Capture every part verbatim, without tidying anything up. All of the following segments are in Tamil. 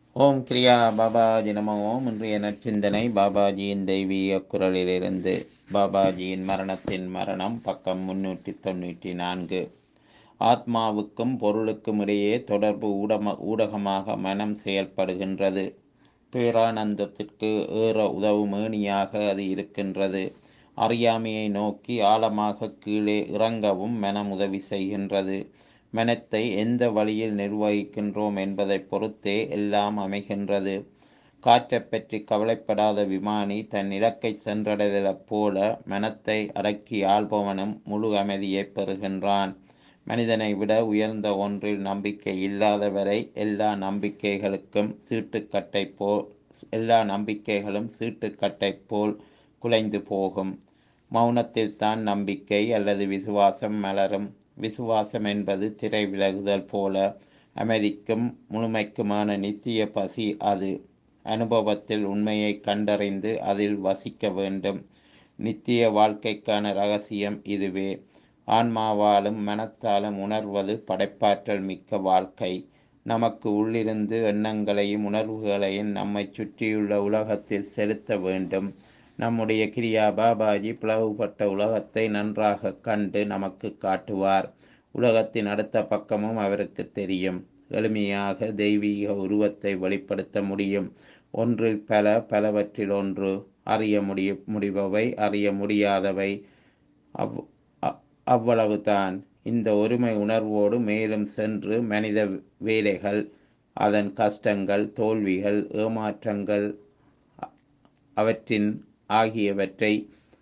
ஓம் கிரியா பாபாஜி நம ஓம். இன்றைய நற்சிந்தனை பாபாஜியின் தெய்வீக குரலிலிருந்து. பாபாஜியின் மரணத்தின் மரணம், பக்கம் முன்னூற்றி தொண்ணூற்றி நான்கு. ஆத்மாவுக்கும் பொருளுக்கும் இடையே தொடர்பு ஊடம ஊடகமாக மனம் செயல்படுகின்றது. பேரானந்தத்திற்கு ஏற உதவும் ஏணியாக அது இருக்கின்றது. அறியாமையை நோக்கி ஆழமாக கீழே இறங்கவும் மனம் உதவி செய்கின்றது. மனத்தை எந்த வழியில் நிர்வகிக்கின்றோம் என்பதை பொறுத்தே எல்லாம் அமைகின்றது. காற்றை பற்றி கவலைப்படாத விமானி தன் இலக்கை சென்றடைதலைப் போல மனத்தை அடக்கி ஆள்பவனும் முழு அமைதியை பெறுகின்றான். மனிதனை விட உயர்ந்த ஒன்றில் நம்பிக்கை இல்லாதவரை எல்லா நம்பிக்கைகளுக்கும் சீட்டுக்கட்டை போல் எல்லா நம்பிக்கைகளும் சீட்டுக்கட்டை போல் குலைந்து போகும். மௌனத்தில் தான் நம்பிக்கை அல்லது விசுவாசம் மலரும். விசுவாசம் என்பது திரை விலகுதல் போல அமைதிக்கும் முழுமைக்குமான நித்திய பசி அது. அனுபவத்தில் உண்மையை கண்டறிந்து அதில் வசிக்க வேண்டும். நித்திய வாழ்க்கைக்கான ரகசியம் இதுவே. ஆன்மாவாலும் மனத்தாலும் உணர்வது படைப்பாற்றல் மிக்க வாழ்க்கை. நமக்கு உள்ளிருந்து எண்ணங்களையும் உணர்வுகளையும் நம்மை சுற்றியுள்ள உலகத்தில் செலுத்த வேண்டும். நம்முடைய கிரியா பாபாஜி பிளவுபட்ட உலகத்தை நன்றாக கண்டு நமக்கு காட்டுவார். உலகத்தின் அடுத்த பக்கமும் அவருக்கு தெரியும். எளிமையாக தெய்வீக உருவத்தை வெளிப்படுத்த முடியும். ஒன்றில் பல, பலவற்றில் ஒன்று. அறிய முடிய முடிபவை அறிய முடியாதவை அவ் அவ்வளவுதான். இந்த ஒருமை உணர்வோடு மேலும் சென்று மனித வேலைகள், அதன் கஷ்டங்கள், தோல்விகள், ஏமாற்றங்கள் அவற்றின் ஆகியவற்றை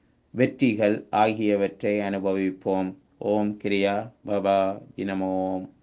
வெற்றிகள் ஆகியவற்றை அனுபவிப்போம். ஓம் கிரியா பாபாஜி நம ஓம்.